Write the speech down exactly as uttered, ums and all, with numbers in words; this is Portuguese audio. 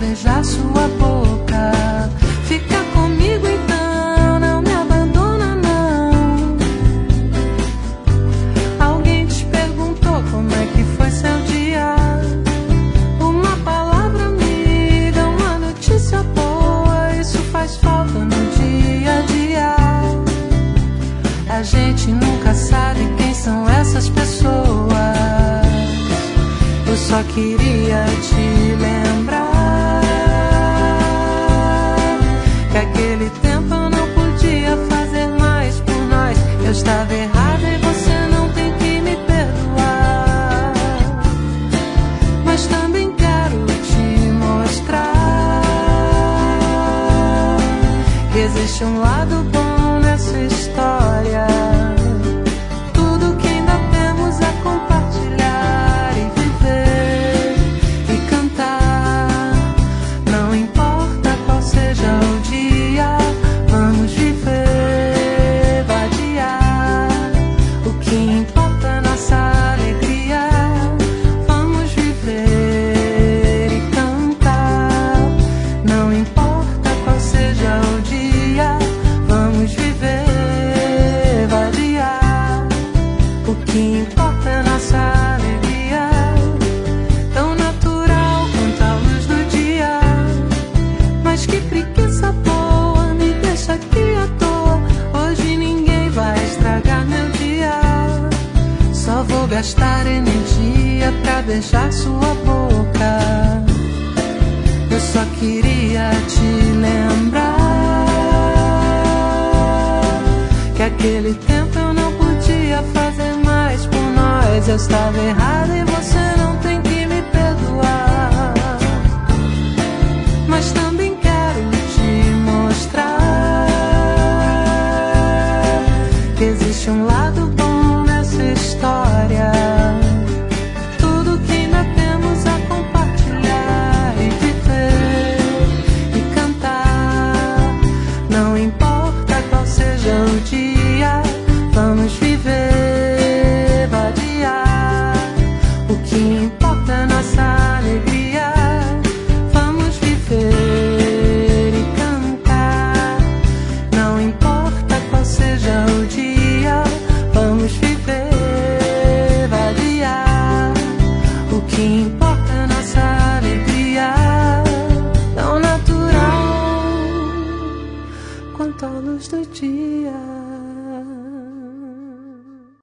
beijar sua boca. Fica comigo então, não me abandona não. Alguém te perguntou como é que foi seu dia? Uma palavra amiga, uma notícia boa, isso faz falta no dia a dia. A gente nunca sabe quem são essas pessoas. Eu só queria te lembrar que aquele tempo eu não podia fazer mais por nós. Eu estava errada e você não tem que me perdoar. Mas também quero te mostrar que existe um lado bom nessa história. Tudo que ainda temos a compartilhar e viver e cantar. Não importa qual seja o dia, vamos viver, vadiar. O que importa é nossa alegria. Vamos viver e cantar. Não importa qual seja o dia, vamos viver, vadiar. O que importa é nossa alegria. Tão natural quanto a luz do dia. Mas que preguiça boa, me deixa aqui à toa. Hoje ninguém vai estragar meu dia. Só vou gastar energia pra beijar sua boca. Eu só queria te lembrar que aquele tempo eu não podia fazer mais por nós. Eu estava errada e você não tem que me perdoar. Mas também quero te mostrar que existe um lado bom nessa história. Tudo que ainda temos a compartilhar e viver e cantar. Não importa qual seja o dia, vamos viver, vadiar. O que importa é nossa alegria. Vamos viver e cantar. Não importa qual seja o dia, vamos viver, vadiar. O que importa é nossa alegria. Tão natural quanto a luz do dia.